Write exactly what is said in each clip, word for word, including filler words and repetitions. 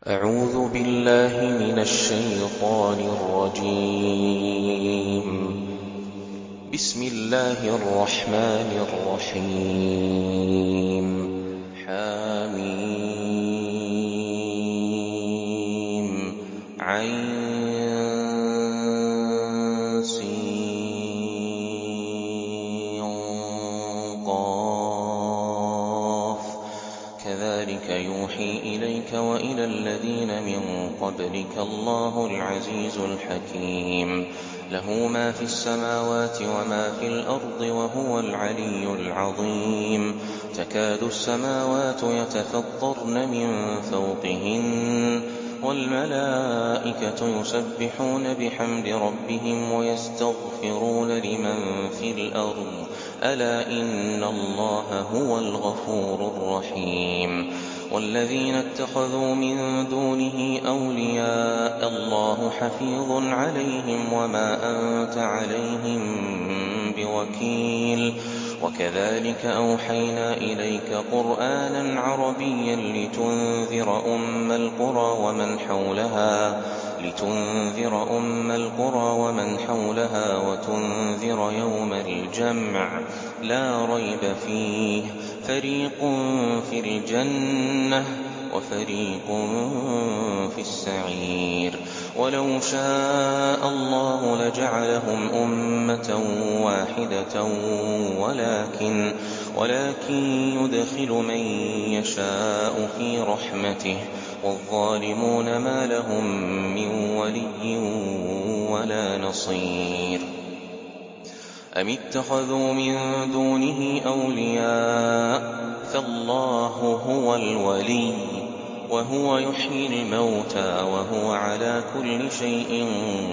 أعوذ بالله من الشيطان الرجيم. بسم الله الرحمن الرحيم. حميم عين سين قاف كذلك يوحي إليك وإلى الذين من قبلك الله العزيز الحكيم. له ما في السماوات وما في الأرض وهو العلي العظيم. تكاد السماوات يتفطرن من فوقهن والملائكة يسبحون بحمد ربهم ويستغفرون لمن في الأرض ألا إن الله هو الغفور الرحيم. والذين اتخذوا من دونه أولياء الله حفيظ عليهم وما أنت عليهم بوكيل. وكذلك أوحينا إليك قرآنا عربيا لتنذر أم القرى ومن حولها لتنذر أم القرى ومن حولها وتنذر يوم الجمع لا ريب فيه فريق في الجنة وفريق في السعير. ولو شاء الله لجعلهم أمة واحدة ولكن, ولكن يدخل من يشاء في رحمته والظالمون ما لهم من ولي ولا نصير. أم اتخذوا من دونه أولياء فالله هو الولي وهو يحيي الموتى وهو على كل شيء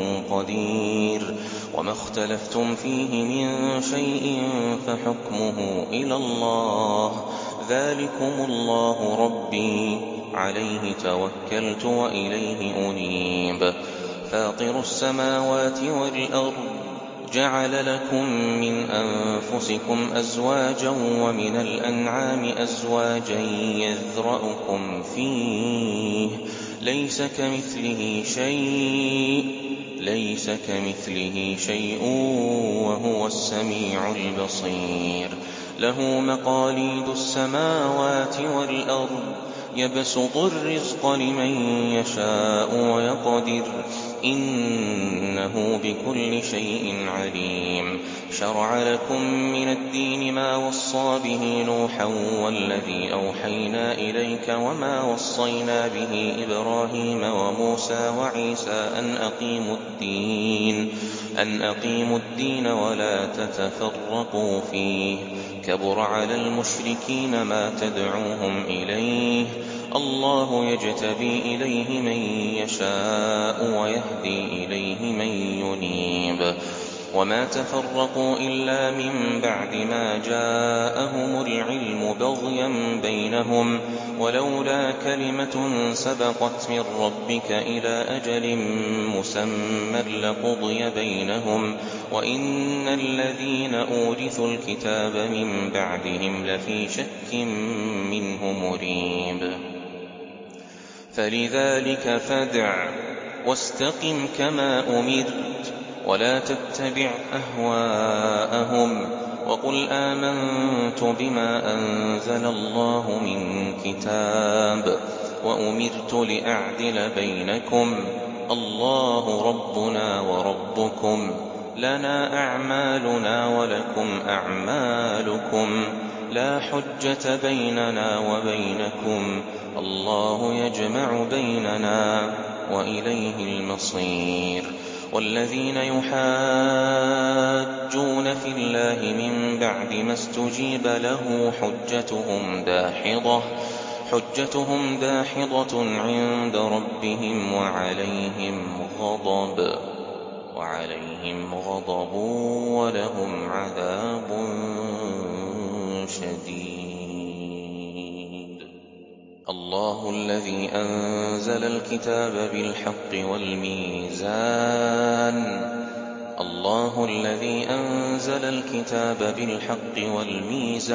قدير. وما اختلفتم فيه من شيء فحكمه إلى الله ذلكم الله ربي عليه توكلت وإليه أنيب. فاطر السماوات والأرض جعل لكم من أنفسكم أزواجا ومن الأنعام أزواجا يذرأكم فيه ليس كمثله شيء ليس كمثله شيء وهو السميع البصير. له مقاليد السماوات والأرض يبسط الرزق لمن يشاء ويقدر إنه بكل شيء عليم. شرع لكم من الدين ما وصى به نوحا والذي أوحينا إليك وما وصينا به إبراهيم وموسى وعيسى أن أقيموا الدين أن أقيموا الدين ولا تتفرقوا فيه كبر على المشركين ما تدعوهم إليه الله يجتبي إليه من يشاء ويهدي إليه من ينيب. وما تفرقوا إلا من بعد ما جاءهم العلم بغيا بينهم ولولا كلمة سبقت من ربك إلى أجل مسمى لقضي بينهم وإن الذين أورثوا الكتاب من بعدهم لفي شك منه مريب. فلذلك فادع واستقم كما أمرت ولا تتبع أهواءهم وقل آمنت بما أنزل الله من كتاب وأمرت لأعدل بينكم الله ربنا وربكم لنا أعمالنا ولكم أعمالكم لا حجة بيننا وبينكم الله يجمع بيننا وإليه المصير. والذين يحاجون في الله من بعد ما استجيب له حجتهم داحضة حجتهم داحضة عند ربهم وعليهم غضب وعليهم غضب ولهم عذاب شديد. الله الذي أنزل الكتاب بالحق والميزان الله الذي أنزل الكتاب بالحق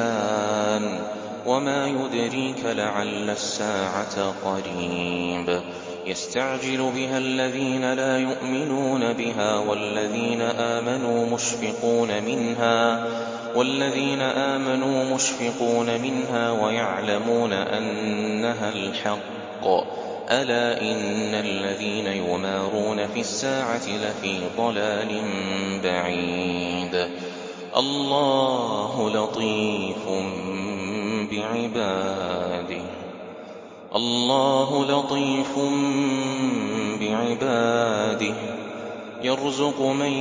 والميزان وما يدريك لعل الساعة قريب. يستعجل بها الذين لا يؤمنون بها والذين آمنوا مشفقون منها والذين آمنوا مشفقون منها ويعلمون أنها الحق. ألا إن الذين يمارون في الساعة لفي ضلال بعيد. الله لطيف بعباده الله لطيف بعباده يرزق من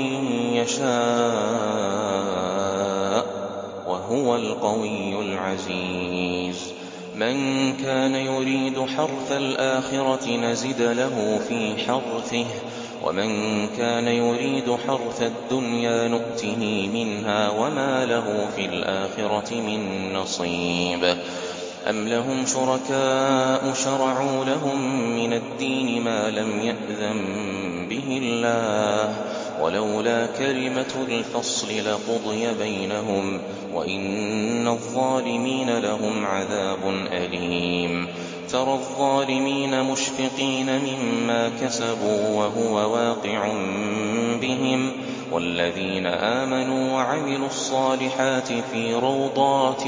يشاء وهو القوي العزيز. من كان يريد حرث الآخرة نزد له في حرثه ومن كان يريد حرث الدنيا نؤته منها وما له في الآخرة من نصيب. أم لهم شركاء شرعوا لهم من الدين ما لم يأذن به الله ولولا كلمة الفصل لقضي بينهم وإن الظالمين لهم عذاب أليم. ترى الظالمين مشفقين مما كسبوا وهو واقع بهم والذين آمنوا وعملوا الصالحات في روضات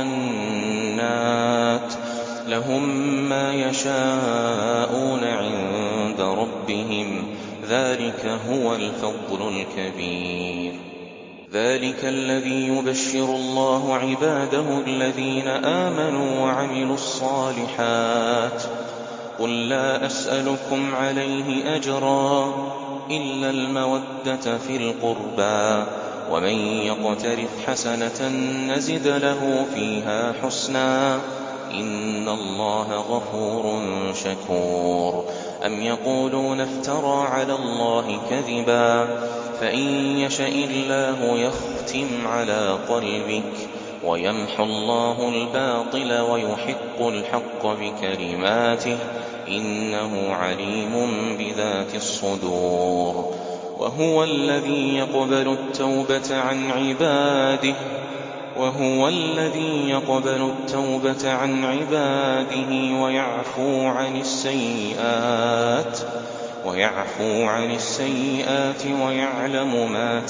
الجنات لهم ما يشاءون عند ربهم ذلك هو الفضل الكبير. ذلك الذي يبشر الله عباده الذين آمنوا وعملوا الصالحات. قل لا أسألكم عليه أجرا إلا المودة في القربى ومن يقترف حسنة نزد له فيها حسنا إن الله غفور شكور. أم يقولون افترى على الله كذبا فإن يشأ الله يختم على قلبك ويمحو الله الباطل ويحق الحق بكلماته إنه عليم بذات الصدور. وهو الذي يقبل التوبة عن عباده وهو الذي يقبل التوبة عن عباده ويعفو عن السيئات ويعفو عن السيئات ويعلم ما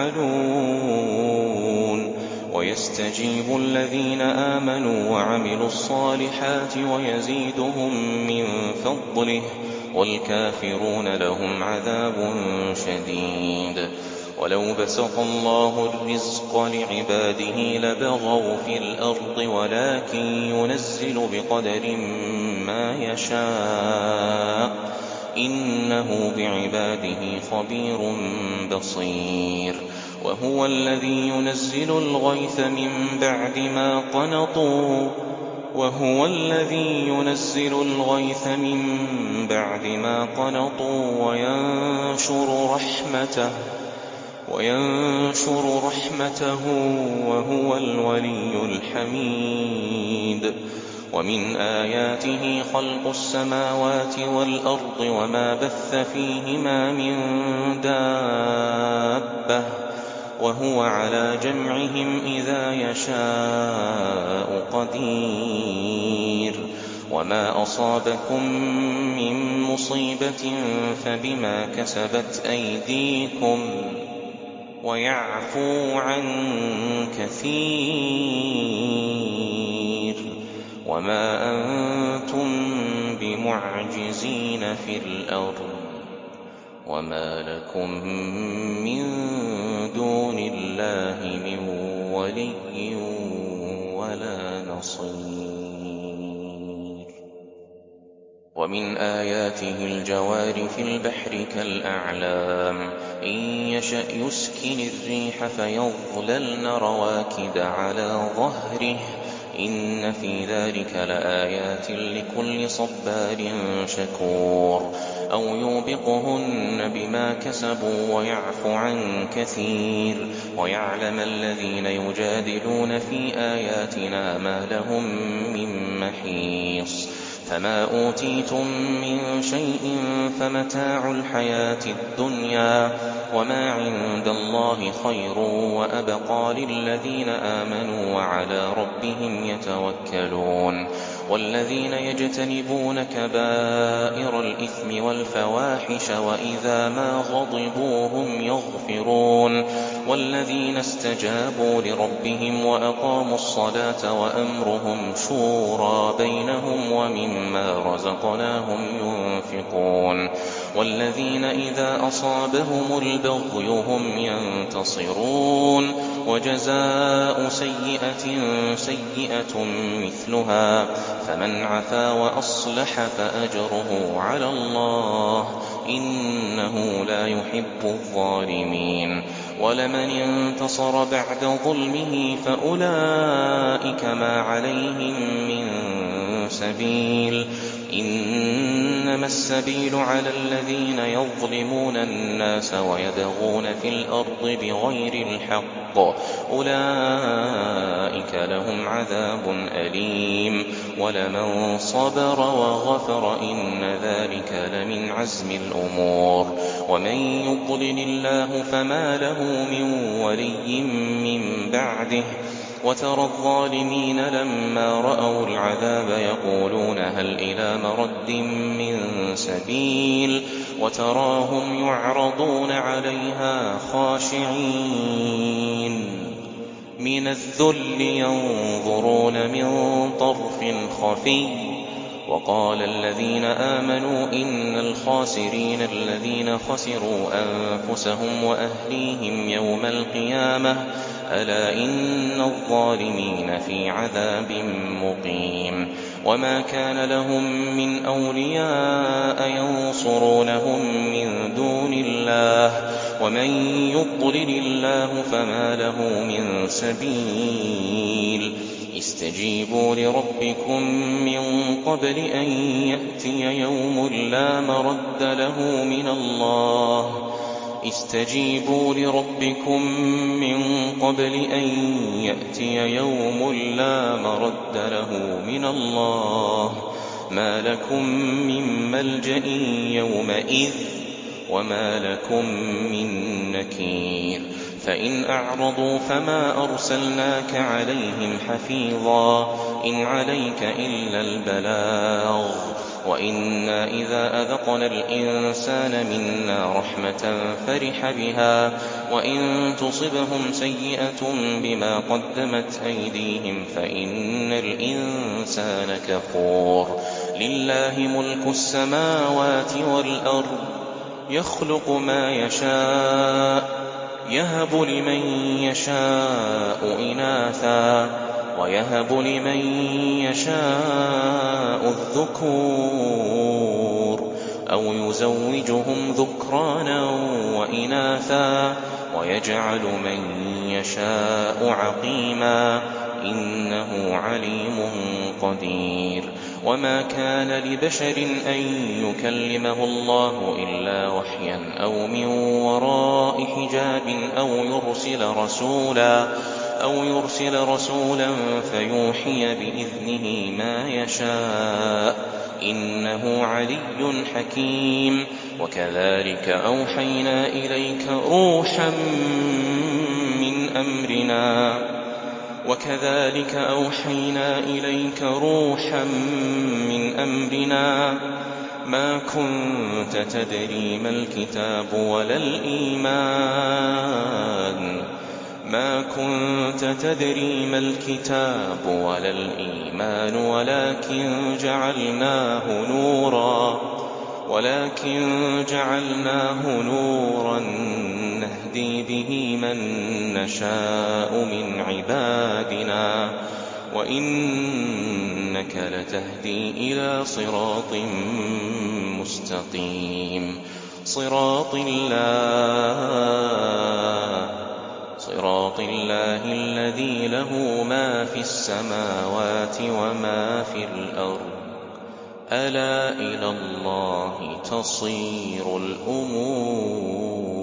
تفعلون. ويستجيب الذين آمنوا وعملوا الصالحات ويزيدهم من فضله والكافرون لهم عذاب شديد. ولو بسط الله الرزق لعباده لبغوا في الأرض ولكن ينزل بقدر ما يشاء إنه بعباده خبير بصير. وهو الذي ينزل الغيث من بعد ما قنطوا وهو الذي ينزل الغيث من بعد ما قنطوا وينشر رحمته وينشر رحمته وهو الولي الحميد. ومن آياته خلق السماوات والأرض وما بث فيهما من دابة وهو على جمعهم إذا يشاء قدير. وما أصابكم من مصيبة فبما كسبت أيديكم ويعفو عن كثير وما أنتم بمعجزين في الأرض وما لكم من دون الله من ولي ولا نصير. ومن آياته الجوار في البحر كالأعلام إن يشأ يسكن الريح فيظللن رواكد على ظهره إن في ذلك لآيات لكل صبار شكور. أو يوبقهن بما كسبوا ويعفو عن كثير ويعلم الذين يجادلون في آياتنا ما لهم من محيص. فما أوتيتم من شيء فمتاع الحياة الدنيا وما عند الله خير وأبقى للذين آمنوا وعلى ربهم يتوكلون. والذين يجتنبون كبائر الإثم الإثم والفواحش وإذا ما غضبوا هم يغفرون والذين استجابوا لربهم وأقاموا الصلاة وأمرهم شورى بينهم ومما رزقناهم ينفقون والذين إذا أصابهم البغي هم ينتصرون وجزاء سيئة سيئة مثلها فمن عفا وأصلح فأجره على الله إنه لا يحب الظالمين ولمن انتصر بعد ظلمه فأولئك ما عليهم من سبيل إنما السبيل على الذين يظلمون الناس ويبغون في الأرض بغير الحق أولئك لهم عذاب أليم ولمن صبر وغفر إن ذلك لمن عزم الأمور ومن يضلل الله فما له من ولي من بعده وترى الظالمين لما رأوا العذاب يقولون هل إلى مرد من سبيل وتراهم يعرضون عليها خاشعين من الذل ينظرون من طرف خفي وقال الذين آمنوا إن الخاسرين الذين خسروا أنفسهم وأهليهم يوم القيامة ألا إن الظالمين في عذاب مقيم وما كان لهم من أولياء ينصرونهم من دون الله ومن يضلل الله فما له من سبيل استجيبوا لربكم من قبل أن يأتي يوم لا مرد له من الله استجيبوا لربكم من قبل أن يأتي يوم لا مرد له من الله ما لكم من ملجأ يومئذ وما لكم من نكير فإن أعرضوا فما أرسلناك عليهم حفيظا إن عليك إلا البلاغ وإنا إذا أذقنا الإنسان منا رحمة فرح بها وإن تصبهم سيئة بما قدمت أيديهم فإن الإنسان كفور لله ملك السماوات والأرض يخلق ما يشاء يهب لمن يشاء إناثا ويهب لمن يشاء الذكور أو يزوجهم ذكرانا وإناثا ويجعل من يشاء عقيما إنه عليم قدير وما كان لبشر أن يكلمه الله إلا وحيا أو من وراء حجاب أو يرسل رسولا أو يرسل رسولا فيوحي بإذنه ما يشاء إنه علي حكيم وكذلك أوحينا إليك روحا من أمرنا وكذلك أوحينا إليك روحا من أمرنا ما كنت تدري ما الكتاب ولا الإيمان ما كنت تدري ما الكتاب ولا الإيمان ولكن جعلناه نورا ولكن جعلناه نورا نهدي به من نشاء من عبادنا وإنك لتهدي إلى صراط مستقيم صراط الله صراط الله الذي له ما في السماوات وما في الأرض ألا إلى الله تصير الأمور